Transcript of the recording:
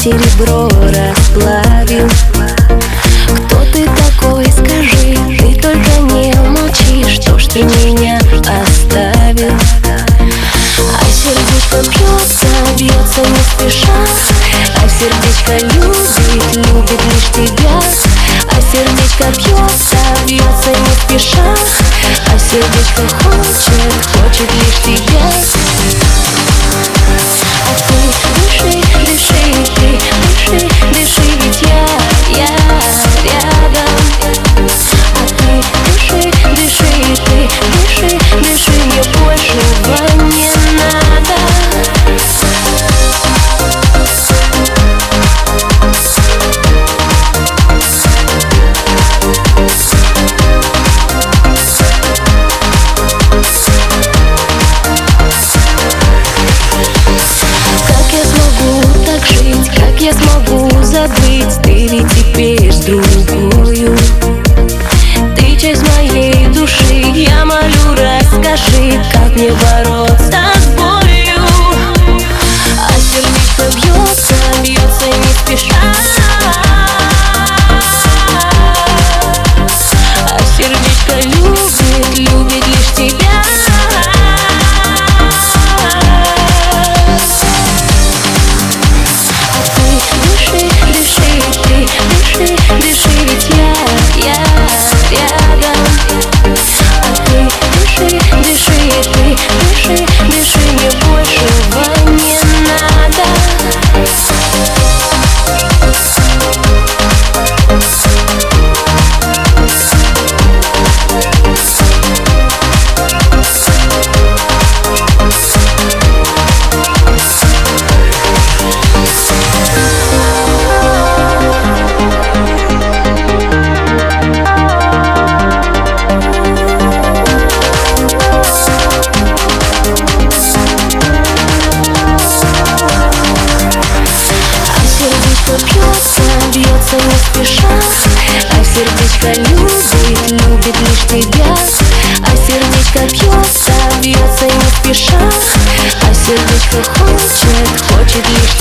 серебро расплавил. Кто ты такой, скажи, ты только не молчи, что ж ты меня оставил. А сердечко бьется, бьется не спеша, а сердечко любит лишь тебя. А сердечко бьется, бьется не спеша, а сердечко хочет лишь тебя. А ты дыши, дыши, ты дыши, дыши, ведь я рядом. А ты дыши, дыши, ты дыши, дыши, мне большего не надо. Как я смогу забыть, ты ведь теперь с другою. Ты часть моей души, я молю, расскажи, как мне бороться с болью. А сердечко бьется, бьется не спеша, а сердечко любит лишь тебя. Дыши, ведь я рядом. А ты дыши, дыши, ты дыши, дыши, мне большего не надо. Бьется не спеша, а сердечко любит лишь тебя. А сердечко бьется не спеша, а сердечко хочет лишь